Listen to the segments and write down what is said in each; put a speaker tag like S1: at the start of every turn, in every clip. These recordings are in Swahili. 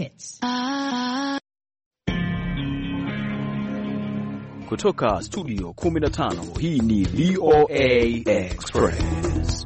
S1: hits.
S2: Kutoka studio 15, hii ni VOA Express.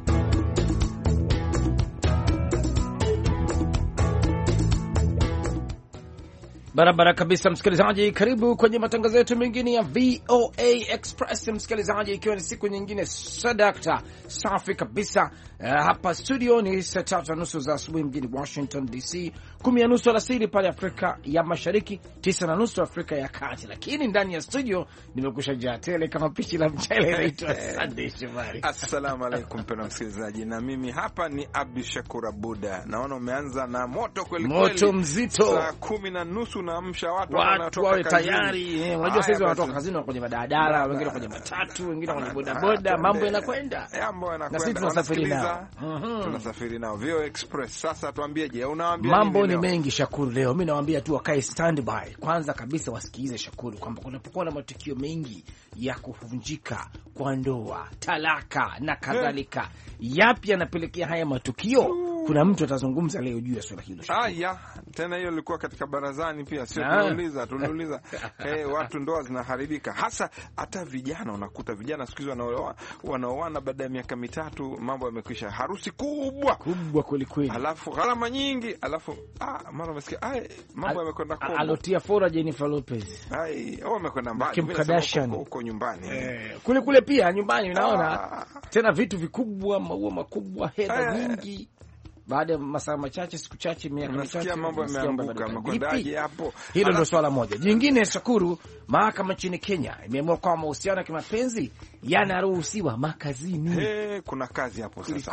S3: Barabara kabisa, msikilizaji, karibu kwenye matangazo yetu mengine ya VOA Express. Msikilizaji, ikiwa ni siku nyingine sadakta safi kabisa. Hapa studio ni saa 3:30 za asubuhi mjini Washington DC, 10:30 alasiri pale Afrika ya Mashariki, 9:30 Afrika ya Kati. Lakini ndani ya studio nimekusha jaa tele kama pishi la mchele. Naitwa Sunday Shomari.
S4: Assalamu alaikum pena msikilizaji, na mimi hapa ni Abdi Shakur Abuda. Naona umeanza na moto kweli kweli,
S3: moto mzito.
S4: Saa 10:30 naamsha watu
S3: wawe tayari. Unajua sasa wanatoka kazini kwenye madadara, wengine kwenye matatu, wengine kwenye bodaboda, mambo yanakwenda. Na sisi tunasafiri nao.
S4: Tunasafiri nao VOA Express. Sasa tuambieje, unawaambia
S3: mambo ni mengi Shakuru leo. Mimi nawaambia tu wakae standby. Kwanza kabisa wasikize Shakuru kwamba kunapokuwa na matukio mengi ya kuvunjika kwa ndoa, talaka na kadhalika, yapi yanapelekea haya matukio? Kuna mtu atazungumza leo juu ya swala hilo.
S4: Haya, tena hiyo ilikuwa katika barazani pia, sio tuliuliza watu ndoa zinaharibika, hata vijana. Unakuta vijana siku hizi wanaoana baada ya miaka mitatu, mambo yamekwisha, harusi kubwa
S3: kweli kweli,
S4: alafu gharama nyingi, alafu mara umesikia mambo yamekwenda kombo.
S3: Alotia fora Jennifer Lopez,
S4: wamekwenda mbali huko nyumbani,
S3: kule pia nyumbani unaona tena vitu vikubwa, maua makubwa, hela nyingi. Baada ya masaa machache, siku chache, miaka michache,
S4: mambo yameanguka. Makwendaje hapo?
S3: Hilo ndio swala moja. Jingine Shakuru, mahakama nchini Kenya imeamua kwamba mahusiano ya kimapenzi yanaruhusiwa makazini.
S4: Kuna kazi hapo sasa.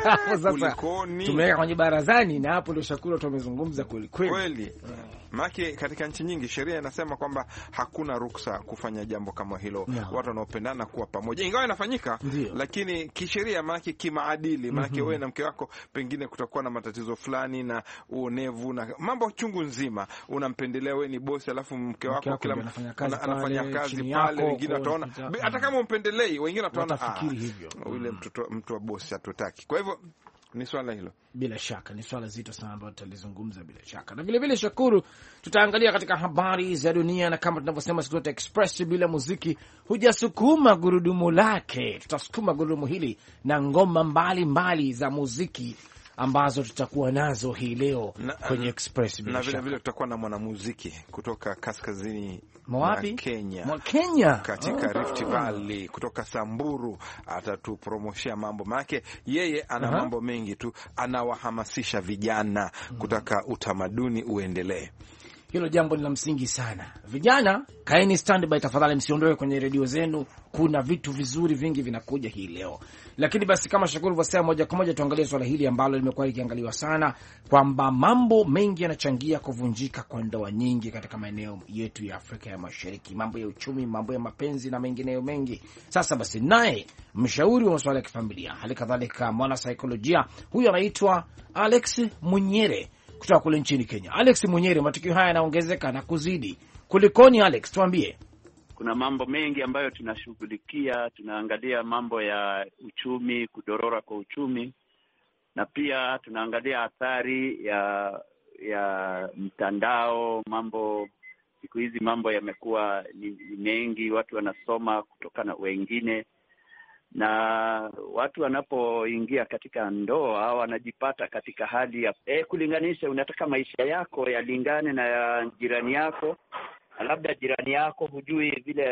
S3: Kulikoni? Tumeweka kwenye barazani, na hapo ndio Shakuru tumezungumza kweli.
S4: Maki katika nchi nyingi sheria inasema kwamba hakuna ruksa kufanya jambo kama hilo, watu wanaopendana kuwa pamoja, ingawa inafanyika, lakini kisheria, maki kimaadili, maki wewe na mke wako pengine kutakuwa na matatizo fulani na uonevu na mambo chungu nzima, unampendelea, wewe ni bosi, alafu mke wako kila anafanya kazi pale, wengine wataona hata kama umpendelei, wengine wataona yule mtu wa bosi hatutaki. Kwa hivyo ni swala hilo,
S3: bila shaka ni swala zito sana ambalo tutalizungumza bila shaka. Na vile vile Shakuru, tutaangalia katika habari za dunia, na kama tunavyosema siku zote Express bila muziki hujasukuma gurudumu lake. Tutasukuma gurudumu hili na ngoma mbali za muziki ambazo tutakuwa nazo hii leo kwenye Express bila shaka.
S4: Na vile tutakuwa na mwanamuziki kutoka kaskazini
S3: mwa
S4: Kenya katika Rift Valley, kutoka Samburu, atatupromoshia mambo make. Yeye ana mambo mengi tu, anawahamasisha vijana kutaka utamaduni uendelee.
S3: Hilo jambo ni la msingi sana. Vijana, kaeni standby tafadhali, msiondoe kwenye redio zenu. Kuna vitu vizuri vingi vinakuja hii leo. Lakini basi, kama Shakuru wasema, moja kwa moja tuangalie swala hili ambalo limekuwa likiangaliwa sana, kwamba mambo mengi yanachangia kuvunjika kwa ndoa nyingi katika maeneo yetu ya Afrika ya Mashariki, mambo ya uchumi, mambo ya mapenzi na mengineyo mengi. Sasa basi, naye mshauri wa masuala ya kifamilia, hali kadhalika mwana saikolojia, huyu anaitwa Alex Munyere kutoka kule nchini Kenya. Alex Munyere, matukio haya yanaongezeka na kuzidi. Kulikoni Alex, tuambie.
S5: Kuna mambo mengi ambayo tunashughulikia. Tunaangalia mambo ya uchumi, kudorora kwa uchumi, na pia tunaangalia athari ya mtandao. Siku hizi mambo yamekuwa ni mengi, watu wanasoma kutoka na wengine, na watu wanapoingia katika ndoa wanajipata katika hali ya kulinganisha. Unataka maisha yako yalingane na ya jirani yako, labda jirani yako hujui vile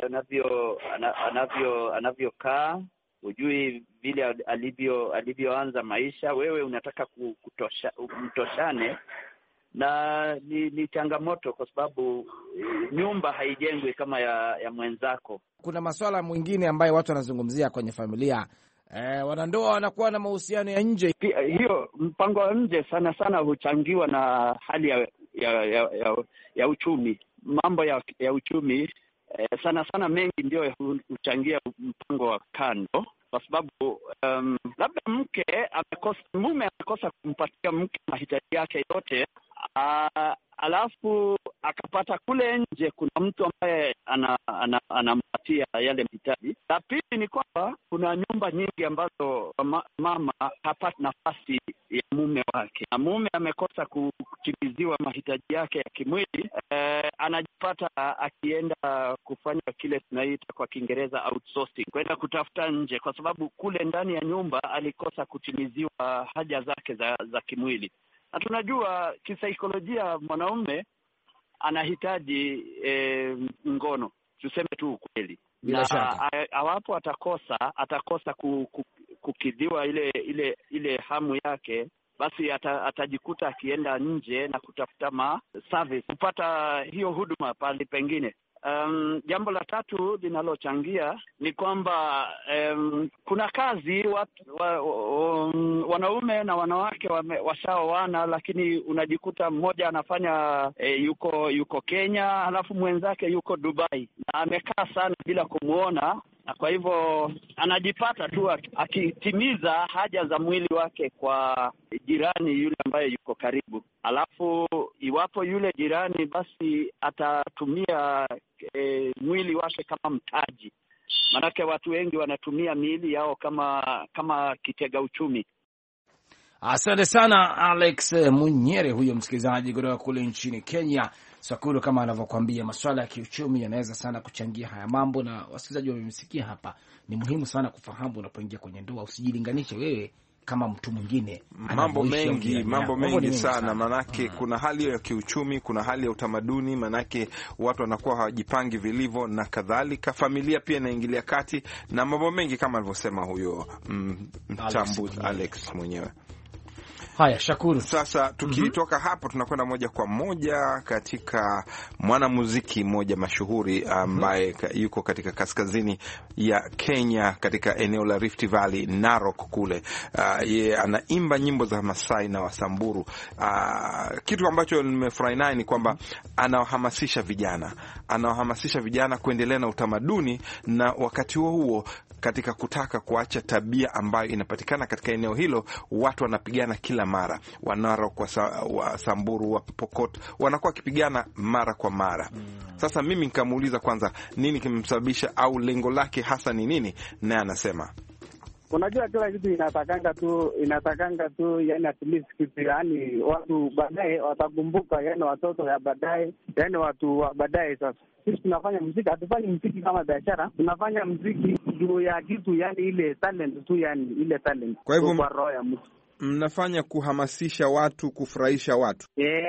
S5: anavyokaa, hujui vile alivyoanza maisha. Wewe unataka mtoshane, na ni changamoto, kwa sababu nyumba haijengwi kama ya mwenzako.
S3: Kuna masuala mwingine ambayo watu wanazungumzia kwenye familia. Wanandoa wanakuwa na mahusiano ya nje.
S5: Hiyo mpango wa nje sana sana huchangiwa na hali ya uchumi. Mambo ya uchumi sana sana mengi ndio huchangia mpango wa kando, kwa sababu labda mume amekosa kumpatia mke mahitaji yake yote, alafu akapata kule nje kuna mtu ambaye anampatia kumpatia yale mahitaji. La pili ni kwamba kuna nyumba nyingi ambazo mama hapati nafasi ya mume wake, na mume amekosa kutimiziwa mahitaji yake ya kimwili, anajipata akienda kufanya kile tunaita kwa Kiingereza outsourcing, kwenda kutafuta nje, kwa sababu kule ndani ya nyumba alikosa kutimiziwa haja zake za kimwili. Na tunajua kisaikolojia mwanaume anahitaji ngono, tuseme tu ukweli. Na awapo atakosa kukidhiwa ile hamu yake, basi atajikuta akienda nje na kutafuta service kupata hiyo huduma pale pengine. Jambo la tatu linalochangia ni kwamba kuna kazi wanaume na wanawake washaoana, lakini unajikuta mmoja anafanya yuko Kenya, halafu mwenzake yuko Dubai, na amekaa sana bila kumuona, na kwa hivyo anajipata tu akitimiza haja za mwili wake kwa jirani yule ambaye yuko karibu. Alafu iwapo yule jirani basi atatumia mwili wake kama mtaji, manake watu wengi wanatumia miili yao kama kitega uchumi.
S3: Asante sana Alex Munyere, huyo msikilizaji kutoka kule nchini Kenya. Sakuru, kama anavyokuambia, masuala ya kiuchumi yanaweza sana kuchangia haya mambo, na wasikilizaji wamemsikia hapa. Ni muhimu sana kufahamu unapoingia kwenye ndoa, usijilinganishe wewe kama mtu mwingine.
S4: Mambo mengi sana, manake kuna hali ya kiuchumi, kuna hali ya utamaduni, manake watu wanakuwa hawajipangi vilivyo na kadhalika. Familia pia inaingilia kati na mambo mengi kama alivyosema huyo mchambuzi Alex mwenyewe.
S3: Haya, Shakuru.
S4: Sasa tukitoka hapo tunakwenda moja kwa moja katika mwanamuziki mmoja mashuhuri ambaye yuko katika kaskazini ya Kenya, katika eneo la Rift Valley, Narok kule. Yeye anaimba nyimbo za Masai na Wasamburu. Kitu ambacho nimefurahi naye ni kwamba anawahamasisha vijana kuendelea na utamaduni, na wakati huo katika kutaka kuacha tabia ambayo inapatikana katika eneo hilo. Watu wanapigana kila mara, Wanarok, Wasamburu, Wapokot wanakuwa wakipigana mara kwa mara. Sasa mimi nikamuuliza kwanza nini kimemsababisha au lengo lake hasa ni nini, naye anasema
S1: unajua kila kitu inatakanga tu yani at least kitu, yani watu baadaye watakumbuka, yani watoto ya baadaye, yani watu wa baadaye. Sasa sisi tunafanya muziki, hatufanyi muziki kama biashara, tunafanya muziki juu ya kitu, yani ile talent tu, yani ile talent.
S4: Kwa hivyo kwa roho ya mtu mnafanya kuhamasisha watu, kufurahisha watu.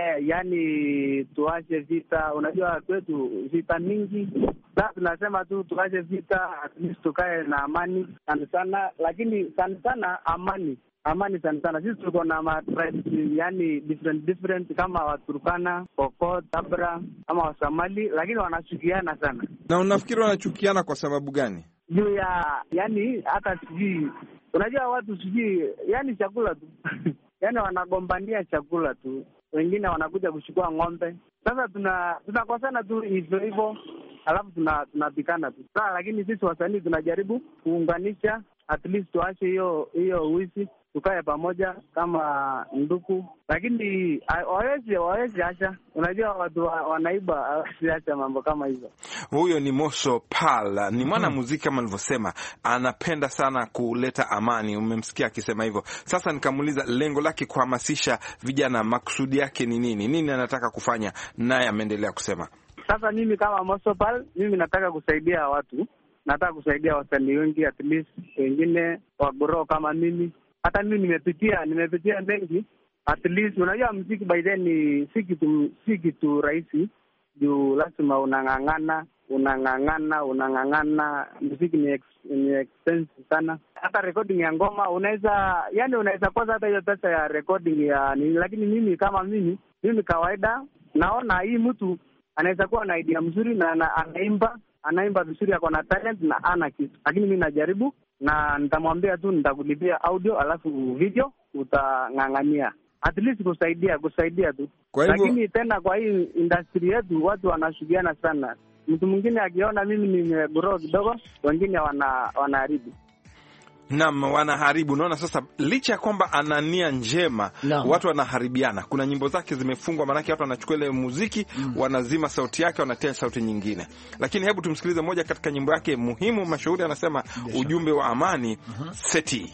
S1: Yani tuache vita. Unajua kwetu vita mingi. Sasa tunasema tu tuache vita, at least tukae na amani sana, lakini sana amani sana. Sisi tuko na tribes yani different kama Waturkana, Pokot, Tabra ama Wasamali, lakini wanachukiana sana.
S4: Na unafikiri wanachukiana kwa sababu gani?
S1: Juu ya yani hata sijui, unajua watu sijui, yani chakula tu yani wanagombania chakula tu, wengine wanakuja kuchukua ng'ombe. Sasa tunakosana tu hivyo, alafu tunapikana tu. Sasa lakini sisi wasanii tunajaribu kuunganisha, at least tuache hiyo uishi, tukae pamoja kama ndugu, lakini hawezi acha. Unajua watu wanaiba, hawezi acha mambo kama hizo.
S4: Huyo ni Mosho Pal, ni mwanamuziki kama nilivyosema, anapenda sana kuleta amani. Umemsikia akisema hivyo. Sasa nikamuuliza lengo lake kuhamasisha vijana, makusudi yake ni nini anataka kufanya, naye ameendelea kusema.
S1: Sasa mimi kama Mosho Pal, mimi nataka kusaidia watu, nataka kusaidia wasanii wengi, at least wengine wagoro kama mimi. Hata mimi nimepitia mengi, at least unajua muziki by then si kitu rahisi, juu lazima unang'ang'ana. Muziki ni expensive sana. Hata recording ya ngoma unaweza kwanza hata hiyo pesa ya recording lakini mimi kama mimi kawaida naona hii mtu anaweza kuwa na idea mzuri na anaimba vizuri, ako na talent na ana kitu, lakini mimi najaribu na nitamwambia tu nitakulipia audio alafu video utang'ang'ania, at least kusaidia tu. Lakini tena kwa hii industry yetu watu wanashugiana sana. Mtu mwingine akiona mimi nimegrow kidogo, wengine wanaharibu.
S4: Naam, wanaharibu. Unaona sasa, licha ya kwamba ana nia njema, watu wanaharibiana. Kuna nyimbo zake zimefungwa, maana watu wanachukua ile muziki, wanazima sauti yake, wanatia sauti nyingine. Lakini hebu tumsikilize moja katika nyimbo yake muhimu mashuhuri, anasema ujumbe wa amani. Seti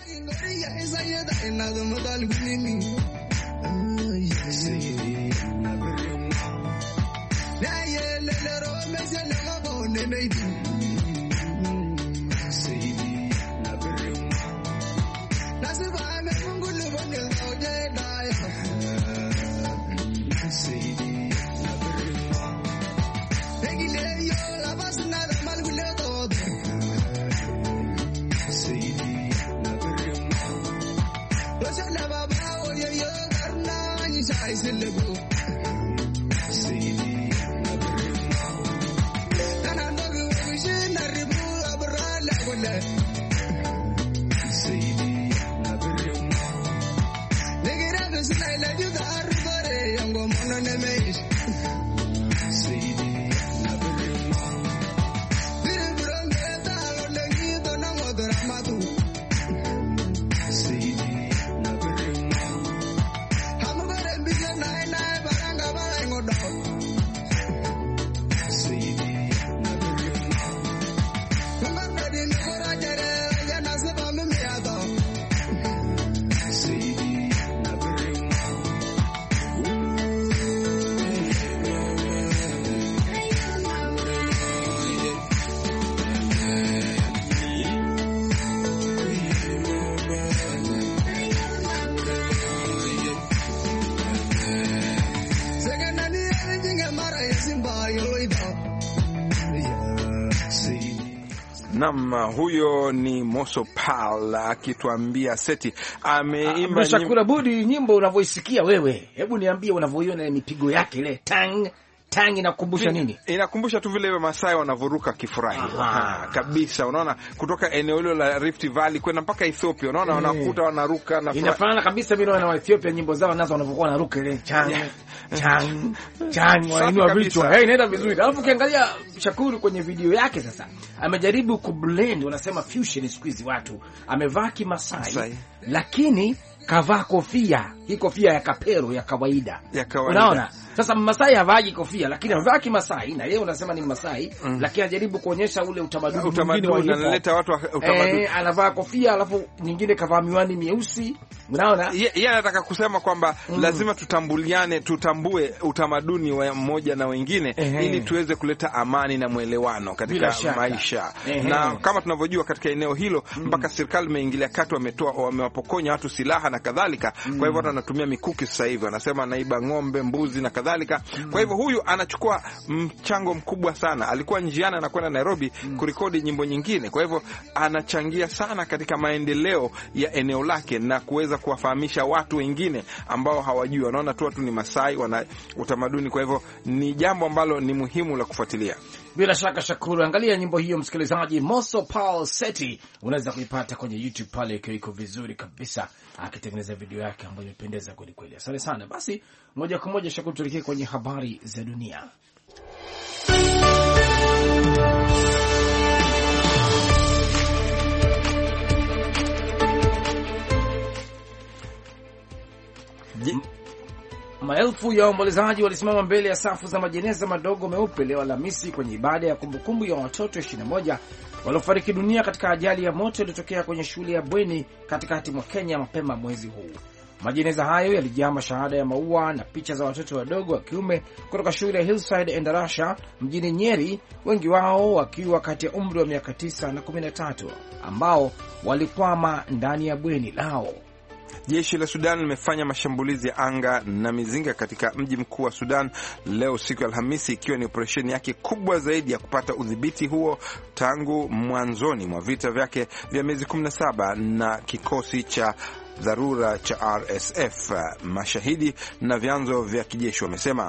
S4: Naam, huyo ni Moso Pal akituambia Seti. Ameimba
S3: Shakura Budi, nyimbo unavyoisikia wewe, hebu niambie unavyoiona ile mipigo yake ile tang inakumbusha nini?
S4: Inakumbusha tu vile Masai wanavoruka kifurahi. Kabisa, unaona kutoka eneo hilo la Rift Valley kwenda mpaka Ethiopia, unaona wanakuta wanaruka na
S3: inafanana kabisa vile wana Ethiopia nyimbo zao nazo wanavyokuwa wanaruka ile chang wanainua vichwa. Inaenda vizuri. Alafu ukiangalia Shakuru kwenye video yake sasa, amejaribu kublend, wanasema fusion siku hizi watu. Amevaa Kimasai lakini kavaa kofia. Hii kofia ya kapero ya kawaida. Unaona? Sasa Masai havaaji kofia lakini anavaa Kimasai, na yeye unasema ni Masai, lakini anajaribu kuonyesha ule utamaduni mwingine,
S4: analeta watu utamaduni.
S3: Anavaa kofia alafu nyingine kavaa miwani mieusi. Unaona?
S4: Yeye anataka kusema kwamba lazima tutambue utamaduni wa mmoja na wengine ili tuweze kuleta amani na mwelewano katika maisha. Na kama tunavyojua katika eneo hilo mpaka serikali imeingilia kati, wamewapokonya watu silaha na kadhalika. Kwa hivyo watu wanatumia mikuki sasa hivi, wanasema naiba ng'ombe, mbuzi na kadhalika. Kwa hivyo huyu anachukua mchango mkubwa sana. Alikuwa njiani anakwenda Nairobi kurekodi nyimbo nyingine. Kwa hivyo anachangia sana katika maendeleo ya eneo lake na kuweza kuwafahamisha watu wengine ambao hawajui. Wanaona tu watu ni Masai, wana utamaduni. Kwa hivyo ni jambo ambalo ni muhimu la kufuatilia.
S3: Bila shaka Shakuru, angalia nyimbo hiyo msikilizaji, Moso Pal Seti, unaweza kuipata kwenye YouTube pale, ikiwa iko vizuri kabisa, akitengeneza video yake ambayo imependeza kweli kweli. Asante sana. Basi moja kwa moja Shakuru, tuelekee kwenye habari za dunia. Maelfu ya waombolezaji walisimama mbele ya safu za majeneza madogo meupe leo Alhamisi kwenye ibada ya kumbukumbu ya watoto 21 waliofariki dunia katika ajali ya moto iliyotokea kwenye shule ya bweni katikati mwa Kenya mapema mwezi huu. Majeneza hayo yalijaa mashahada ya maua na picha za watoto wadogo wa kiume kutoka shule ya Hillside Endarasha mjini Nyeri, wengi wao wakiwa kati ya umri wa miaka 9 na 13, ambao walikwama ndani ya bweni lao.
S4: Jeshi la Sudan limefanya mashambulizi ya anga na mizinga katika mji mkuu wa Sudan leo siku ya Alhamisi, ikiwa ni operesheni yake kubwa zaidi ya kupata udhibiti huo tangu mwanzoni mwa vita vyake vya miezi 17 na kikosi cha dharura cha RSF. Mashahidi na vyanzo vya kijeshi wamesema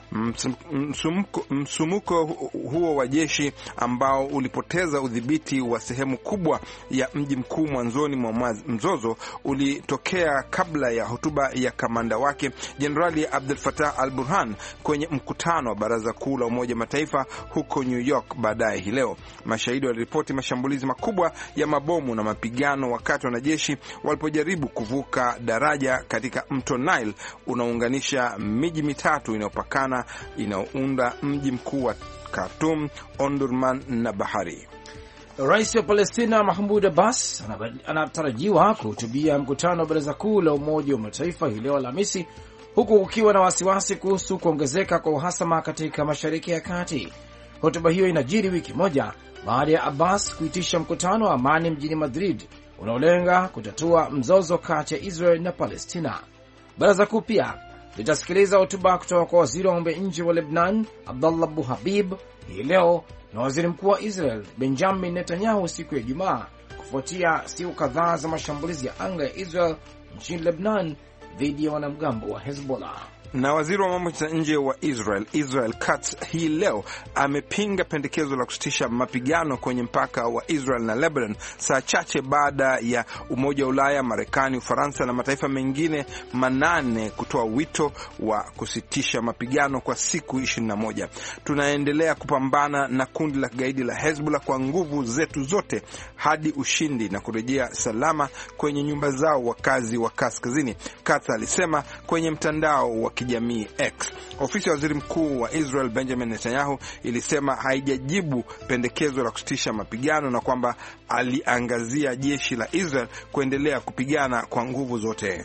S4: Msumuko huo wa jeshi ambao ulipoteza udhibiti wa sehemu kubwa ya mji mkuu mwanzoni mwa mzozo ulitokea kabla ya hotuba ya kamanda wake Jenerali Abdel Fattah al-Burhan kwenye mkutano wa Baraza Kuu la Umoja Mataifa huko New York baadaye hii leo. Mashahidi waliripoti mashambulizi makubwa ya mabomu na mapigano wakati wanajeshi walipojaribu kuvuka daraja katika mto Nile unaounganisha miji mitatu inayopakana inaounda mji mkuu wa Khartoum, Omdurman na Bahari.
S3: Rais wa Palestina Mahmoud Abbas anatarajiwa kuhutubia mkutano wa Baraza Kuu la Umoja wa Mataifa hii leo Alhamisi, huku kukiwa na wasiwasi kuhusu kuongezeka kwa uhasama katika Mashariki ya Kati. Hotuba hiyo inajiri wiki moja baada ya Abbas kuitisha mkutano wa amani mjini Madrid unaolenga kutatua mzozo kati ya Israel na Palestina. Baraza Kuu pia litasikiliza hotuba kutoka kwa waziri wa mambo ya nje wa Lebanon Abdallah Abu Habib hii leo na waziri mkuu wa Israel Benjamin Netanyahu siku ya Ijumaa, kufuatia siku kadhaa za mashambulizi ya anga ya Israel nchini Lebanon dhidi ya wanamgambo wa Hezbollah.
S4: Na waziri wa mambo ya nje wa Israel Katz hii leo amepinga pendekezo la kusitisha mapigano kwenye mpaka wa Israel na Lebanon saa chache baada ya Umoja wa Ulaya, Marekani, Ufaransa na mataifa mengine 8 kutoa wito wa kusitisha mapigano kwa siku 21. Tunaendelea kupambana na kundi la kigaidi la Hezbollah kwa nguvu zetu zote hadi ushindi na kurejea salama kwenye nyumba zao wakazi wa kaskazini, Katz alisema kwenye mtandao wa kijamii X. Ofisi ya waziri mkuu wa Israel Benjamin Netanyahu ilisema haijajibu pendekezo la kusitisha mapigano na kwamba aliangazia jeshi la Israel kuendelea kupigana kwa nguvu zote.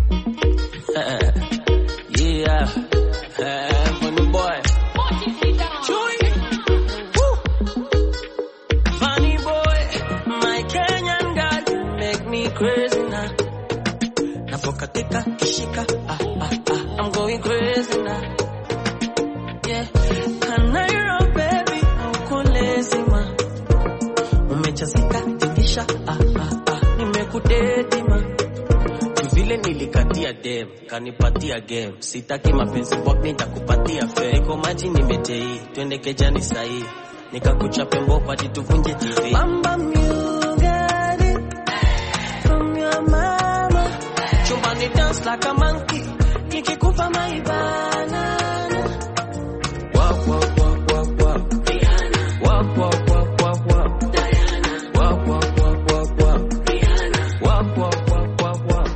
S6: I'm going crazy now. Yeah, Kanairo baby, ukolezima. Umechazika tingisha, nimekudeti ma. Vile nilikatia dem, kanipatia game. Sitaki mapenzi wak, nitakupatia fame. Niko maji nimetei, twende kejani sahi. Nikakuchape mboka tuvunje TV. Mamba you got it from your mama. Chumbani dance like a monkey. Nikikupa my banana. Walk, walk, walk, walk, walk. Rihanna. Walk, walk, walk, walk, walk. Diana. Walk, walk, walk, walk, walk. Rihanna. Walk, walk, walk, walk, walk.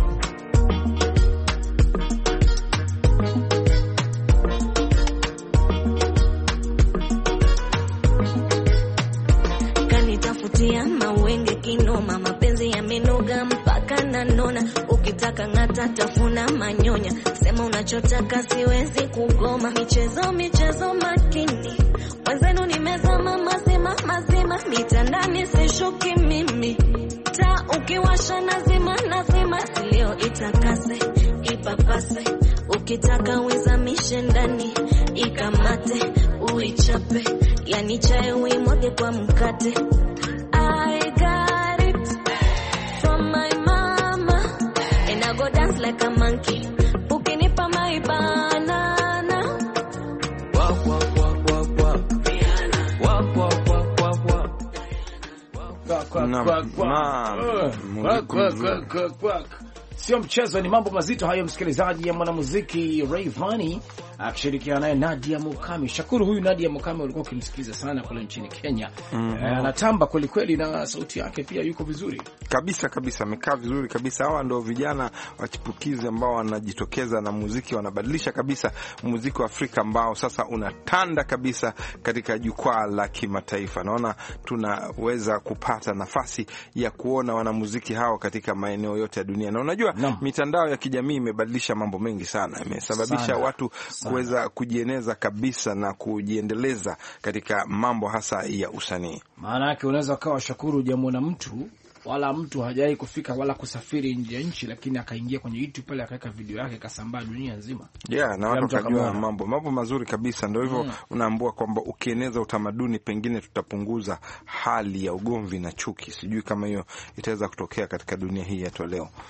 S6: Kanitafutia mawenge kinoma, mapenzi yamenoga mpaka nanona. Ukitaka ngata tafuna manyonya, sema unachotaka siwezi kugoma. Michezo makini, wenzenu nimezama mazima, mitandani sishuki mimi. Ta ukiwasha nazima, leo itakase, ipapase. Ukitaka uizamishe ndani, ikamate, uichape. Yani chai uimwage kwa mkate. I got it from my mama, and I go dance like a monkey. Ukinipa my banana. Walk, walk, walk, walk, walk. Rihanna. Walk, walk, walk, walk,
S3: walk. Sio mchezo, ni mambo mazito hayo, msikilizaji, ya mwanamuziki Rayvanny akishirikiana naye Nadia Mukami. Shakuru, huyu Nadia Mukami ulikuwa ukimsikiliza sana kule nchini Kenya. Anatamba kweli kweli na sauti yake pia yuko vizuri.
S4: Kabisa, amekaa vizuri kabisa. Hawa ndio vijana wachipukizi ambao wanajitokeza na muziki, wanabadilisha kabisa muziki wa Afrika ambao sasa unatanda kabisa katika jukwaa la kimataifa. Naona tunaweza kupata nafasi ya kuona wanamuziki hao katika maeneo yote ya dunia. Na unajua mitandao ya kijamii imebadilisha mambo mengi sana. Imesababisha watu kuweza kujieneza kabisa na kujiendeleza katika mambo hasa ya usanii.
S3: Maana yake unaweza kawa Shakuru hujamwona mtu wala mtu hajai kufika wala kusafiri nje ya nchi, lakini akaingia kwenye YouTube pale akaweka video yake kasambaa dunia nzima.
S4: Na watu kujua mambo mazuri kabisa. Ndio hivyo unaambua kwamba ukieneza utamaduni pengine tutapunguza hali ya ugomvi na chuki. Sijui kama hiyo itaweza kutokea katika dunia hii yetu leo.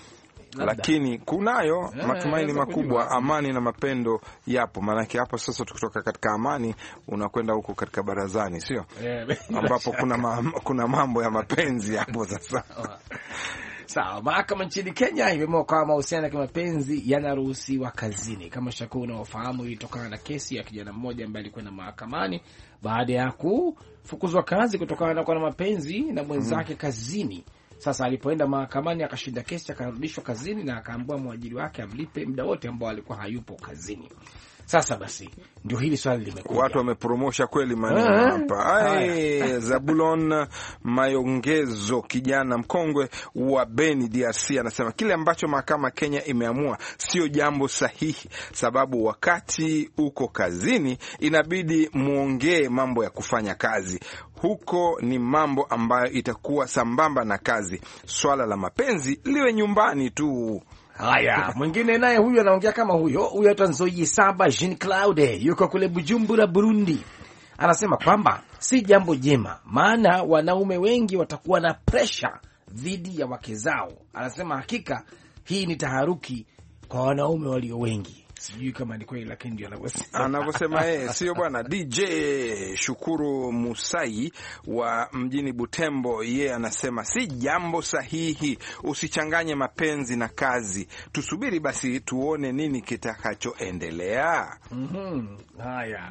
S4: lakini kunayo matumaini makubwa. Amani na mapendo yapo, maanake hapo sasa tukitoka katika amani unakwenda huko katika barazani, sio ambapo kuna mambo ya mapenzi hapo sasa.
S3: Sawa, mahakama nchini Kenya imeamua kwamba mahusiano ya kimapenzi yanaruhusiwa kazini. Kama shakuu unaofahamu, ilitokana na kesi ya kijana mmoja ambaye alikwenda mahakamani baada ya kufukuzwa kazi kutokana na kuwa na mapenzi na mwenzake kazini. Sasa alipoenda mahakamani akashinda kesi, akarudishwa kazini na akaambiwa mwajiri wake amlipe muda wote ambao alikuwa hayupo kazini. Sasa basi ndio hili swali limekuja.
S4: Watu wamepromosha kweli maneno hapa. Zabulon Mayongezo, kijana mkongwe wa Beni DRC, anasema kile ambacho mahakama Kenya imeamua sio jambo sahihi, sababu wakati uko kazini inabidi muongee mambo ya kufanya kazi. Huko ni mambo ambayo itakuwa sambamba na kazi. Swala la mapenzi liwe nyumbani tu.
S3: Haya, mwingine naye huyu anaongea kama huyo anaitwa Nzoyi Saba Jean Claude, yuko kule Bujumbura, Burundi. Anasema kwamba si jambo jema, maana wanaume wengi watakuwa na pressure dhidi ya wake zao. Anasema hakika hii ni taharuki kwa wanaume walio wengi. Sijui kama ni kweli, lakini ndio anavyosema
S4: sio bwana. DJ Shukuru Musai wa mjini Butembo, yeye anasema si jambo sahihi, usichanganye mapenzi na kazi, tusubiri basi tuone nini kitakachoendelea.
S3: Haya,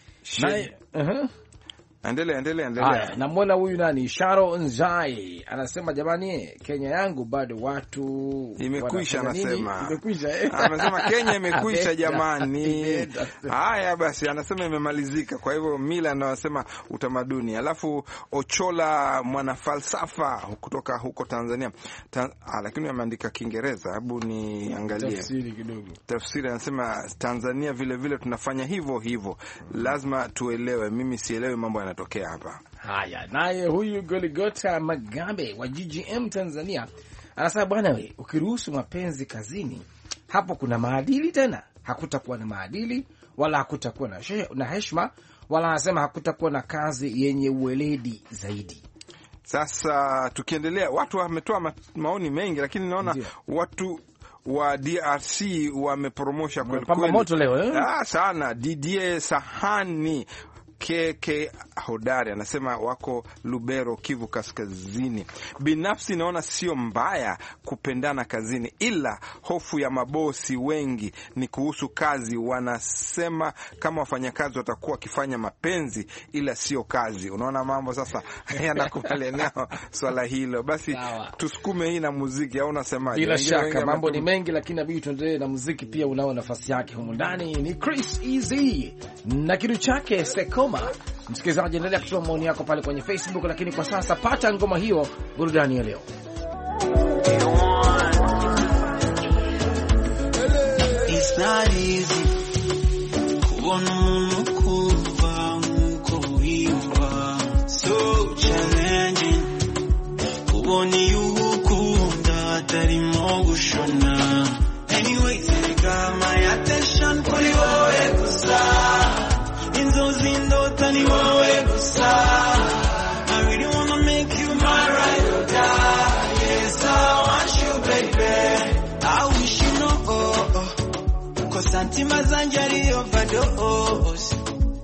S4: endelea.
S3: Namwona huyu nani, Sharo Nzai anasema jamani, Kenya yangu bado watu
S4: imekwisha. Anasema Kenya imekwisha jamani. Haya basi, anasema imemalizika. Kwa hivyo mila anasema utamaduni. Alafu Ochola mwanafalsafa kutoka huko Tanzania, lakini ameandika Kiingereza, hebu niangalie tafsiri. Anasema Tanzania vile vile tunafanya hivyo, lazima tuelewe. Mimi sielewi mambo yanatokea hapa.
S3: Haya, naye huyu Goligota Magabe wa GGM Tanzania anasema bwana we, ukiruhusu mapenzi kazini, hapo kuna maadili tena? Hakutakuwa na maadili, wala hakutakuwa na heshima, wala anasema hakutakuwa na kazi yenye uweledi zaidi.
S4: Sasa tukiendelea, watu wametoa maoni mengi, lakini naona watu wa DRC wamepromosha kweli
S3: moto leo
S4: sana. Didier Sahani Keke Hodari anasema wako Lubero, Kivu Kaskazini. Binafsi naona sio mbaya kupendana kazini, ila hofu ya mabosi wengi ni kuhusu kazi. Wanasema kama wafanyakazi watakuwa wakifanya mapenzi ila sio kazi. Unaona mambo sasa yanakubaliana swala hilo. Basi tusukume hii na muziki, au unasemaje?
S3: Bila shaka mambo ni mengi, lakini inabidi tuendelee na muziki pia, unao nafasi yake humu ndani. Ni Chris Easy na kitu chake Sekoma. Msikilizaji, endelea kutoa maoni yako pale kwenye Facebook, lakini kwa sasa pata ngoma hiyo, burudani ya leo.
S7: It's not easy kubona umuntu kuva nkuko wiyumva, so challenging kubona y'ukunda atarimo gushona. Anyways, I got my attention kuri wowe gusa, inzozi ndota ni wowe gusa. I really wanna make you my ride or die. Yes, I want you, baby. I wish you know, cause santima zanje ari overdose.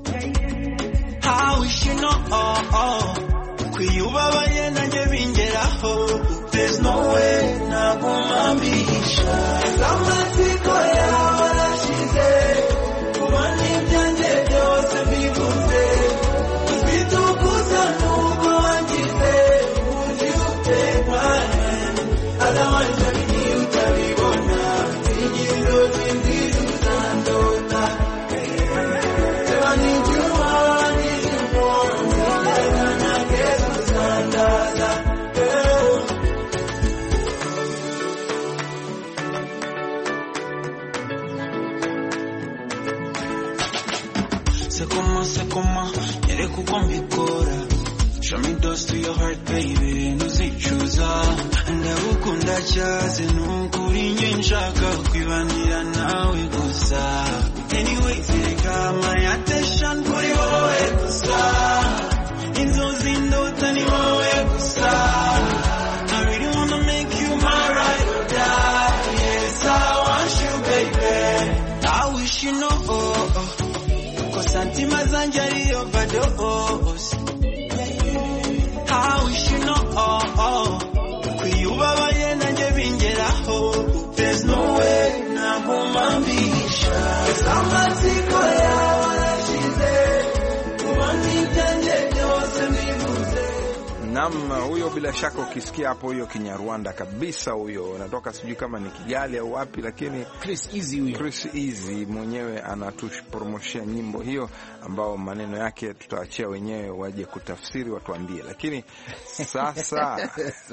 S7: I wish you know, kwiyubabaye nanje bingeraho. There's no way naguma mbisha, amatsiko yawe arashize, kubana ibyanjye byose bivuze, bitukuza nuko wangize. Would you take my hand? Otherwise I need utabibona, ingizo zingizo zandota. I need you more, I need you more, na kesu sandaza. Sekoma, yere kuko mbikora. Show me those to your heart, baby, nuzicuza. Ndagukunda cyaze nukuri nje nshaka kwibanira nawe gusa. Anyways, I got my attention kuri wowe gusa, inzozi ndota ni wowe gusa. I really wanna make you my ride or die. Santima zanjari overdose. How we should know, kuyubabaye nanje bingeraho. There's no way nahumambisha. Samatiko yawe arashize, kumani byanje byose mbivuze.
S4: Naam, huyo bila shaka ukisikia hapo huyo Kinyarwanda kabisa huyo. Natoka sijui kama ni Kigali au wapi, lakini
S3: Chris Easy huyo.
S4: Chris Easy mwenyewe anatupromoshia nyimbo hiyo ambao maneno yake tutaachia wenyewe waje kutafsiri watuambie. Lakini sasa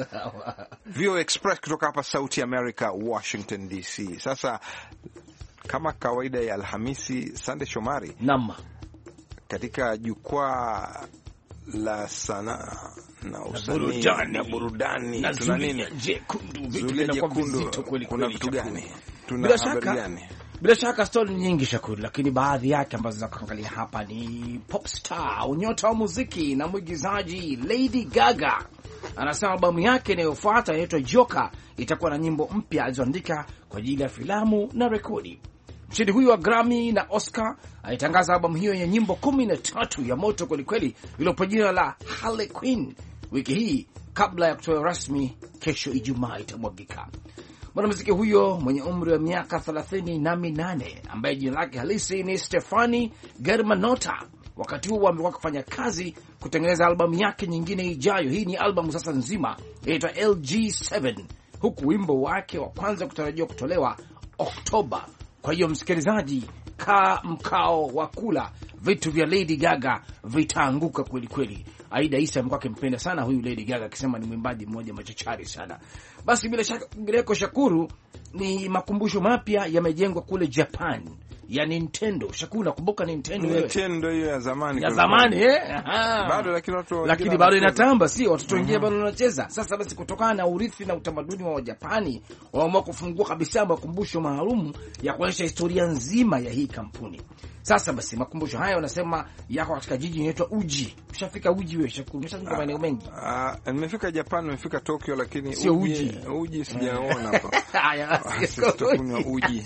S4: Vio Express kutoka hapa Sauti America, Washington DC. Sasa kama kawaida ya Alhamisi, Sande Shomari.
S3: Naam.
S4: Katika jukwaa la sanaa na usanii na burudani tuna nini? Jekundu, kuna vitu gani? Tuna habari gani?
S3: Bila shaka story nyingi Shakuru, lakini baadhi yake ambazo za kuangalia hapa ni pop star, unyota wa muziki na mwigizaji Lady Gaga. Anasema albamu yake inayofuata inaitwa Joker itakuwa na nyimbo mpya alizoandika kwa ajili ya filamu na rekodi. Mshindi huyu wa Grammy na Oscar alitangaza albamu hiyo yenye nyimbo 13 ya moto kwelikweli iliyopewa jina la Harley Quinn wiki hii kabla ya kutoa rasmi kesho Ijumaa itamwagika. Mwanamuziki huyo mwenye umri wa miaka 38 ambaye jina lake halisi ni Stefani Germanotta, wakati huo amekuwa kufanya kazi kutengeneza albamu yake nyingine ijayo. Hii ni albamu sasa nzima inaitwa LG7, huku wimbo wake wa kwanza kutarajiwa kutolewa Oktoba. Kwa hiyo msikilizaji, mkao wa kula vitu vya Lady Gaga vitaanguka kweli kweli. Aida Isa amekuwa akimpenda sana huyu Lady Gaga, akisema ni mwimbaji mmoja machachari sana. Basi bila shaka Greko Shakuru, ni makumbusho mapya yamejengwa kule Japan ya Nintendo. Shakuru, nakumbuka Nintendo
S4: hiyo ya zamani.
S3: Ya zamani
S4: bado,
S3: lakini bado inatamba, si watoto wengine bado wanacheza. Sasa basi kutokana na urithi na utamaduni wa Japani, waamua kufungua kabisa makumbusho maalum ya kuonyesha historia nzima ya hii kampuni. Sasa basi makumbusho haya wanasema yako katika jiji linaloitwa Uji. Ushafika Uji wewe Shakuru? Umeshafika maeneo mengi?
S4: Nimefika Japan, nimefika Tokyo, lakini
S3: sio
S4: Uji sijaona hapo.
S3: Haya,
S4: sitakunywa Uji.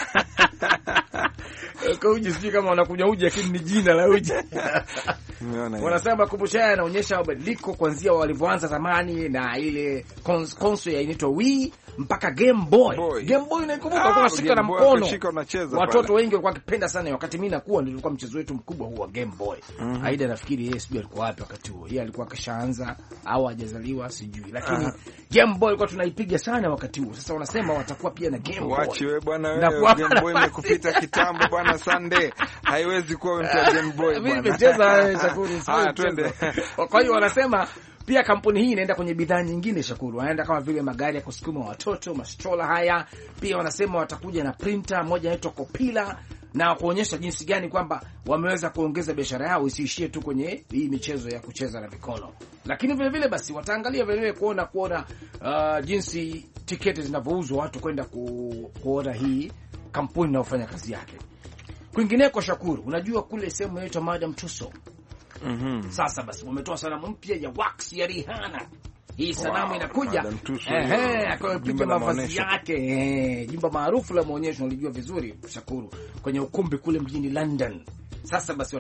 S3: Kwa Uji sijui kama wanakunywa Uji, lakini ni jina la Uji. Wanasema makumbusho haya yanaonyesha mabadiliko kuanzia walivyoanza zamani na ile console inaitwa Wii mpaka Game Boy. Game Boy inakumbuka kwa shika na mkono. Watoto wengi walikuwa wakipenda sana, wakati mimi nakuwa nilikuwa mchezo wetu mkubwa huo wa Game Boy. Aida nafikiri yeye sijui alikuwa wapi wakati huo. Yeye alikuwa kashaanza au hajazaliwa sijui. Lakini Game Boy ilikuwa tunaipiga sana wakati huo. Sasa wanasema watakuwa pia na Game Boy.
S4: Wachi wewe bwana wewe, Game Boy imekupita kitambo bwana Sunday. Haiwezi kuwa mtu wa Game Boy bwana. Mimi nimecheza Shakuru. Haya twende.
S3: Kwa hiyo wanasema pia kampuni hii inaenda kwenye bidhaa nyingine Shakuru. Wanaenda kama vile magari ya kusukuma watoto, mastroller haya. Pia wanasema watakuja na printer moja inaitwa Copila, na kuonyesha jinsi gani kwamba wameweza kuongeza biashara yao isiishie tu kwenye hii michezo ya kucheza na mikono. Lakini vile vile basi wataangalia vile vile kuona jinsi tiketi zinavyouzwa watu kwenda kuona hii kampuni inayofanya kazi yake. Kwingineko Shakuru, unajua kule sehemu inaitwa Madam Tussauds. Sasa basi wametoa sanamu mpya ya wax ya Rihanna. Hii sanamu inakuja akapiga mavazi yake jumba maarufu la maonyesho, unalijua vizuri Shakuru, kwenye ukumbi kule mjini London. Sasa basi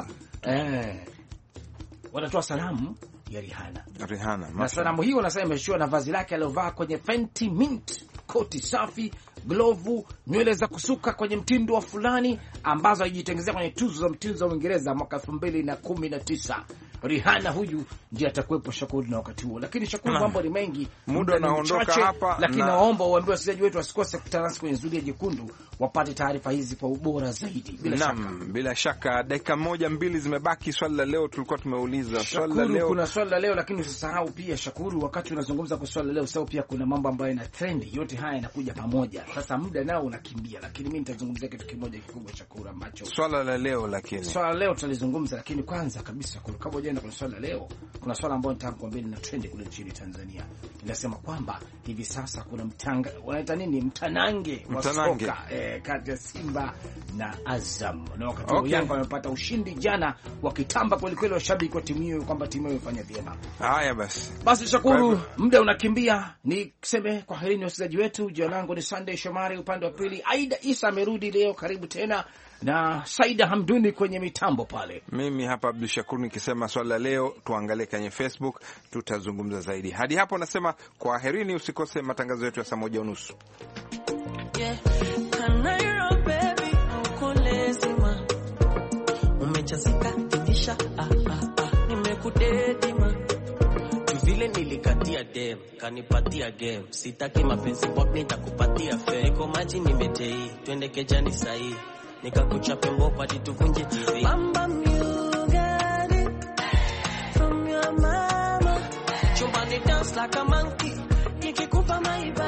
S3: watatoa sanamu ya Rihanna. Na sanamu hii wanasema imeshiwa na vazi lake aliovaa kwenye Fenty Mint, koti safi, glovu, nywele za kusuka kwenye mtindo wa fulani ambazo alijitengenezea kwenye tuzo za mtindo za Uingereza mwaka 2019. Rihanna huyu ndiye atakuwepo Shakuru na wakati huo. Lakini Shakuru, mambo ni mengi,
S4: muda unaondoka hapa,
S3: lakini naomba uambie wasikilizaji wetu wasikose kutana kwenye Zulia Jekundu wapate taarifa hizi kwa ubora zaidi.
S4: Bila shaka dakika 1-2 zimebaki. Swali la leo tulikuwa tumeuliza swali la leo.
S3: Kuna swali la leo, lakini usisahau pia Shakuru, wakati unazungumza kwa swali la leo usahau pia kuna mambo ambayo yana trend. Yote haya yanakuja pamoja. Sasa muda nao unakimbia, lakini mimi nitazungumzia kitu kimoja kikubwa Shakuru ambacho
S4: swala la leo, lakini
S3: swala la leo tutalizungumza, lakini kwanza kabisa kabla hujaenda kwenye swala la leo, kuna swala ambalo nataka kuambia na trend kule nchini Tanzania. Inasema kwamba hivi sasa kuna wanaita nini, mtanange wa soka kati ya Simba na Azam. Na wakati huo Yanga wamepata ushindi jana, wakitamba kweli kweli washabiki wa timu hiyo kwamba timu hiyo imefanya vyema.
S4: Haya
S3: basi Shakuru, muda unakimbia, niseme kwaherini wasikilizaji wetu. Jina langu ni Sunday Shomari, upande wa pili Aida Isa amerudi leo, karibu tena. na Saida Hamduni kwenye mitambo pale.
S4: Mimi hapa Abdul Shakur nikisema swala la leo tuangalie kwenye Facebook, tutazungumza zaidi. Hadi hapo nasema kwaherini, usikose matangazo yetu ya saa 1:30.
S6: Umechasika kitisha nimekudedima vile nilikatia dem kanipatia game, sitaki mapenzi pop nitakupatia fe, niko maji nimetei, twende kejani sahi, nikakuchape mbopa tuvunje TV. Mamba mugari from your mama, chumbani dance like a monkey, nikikupa my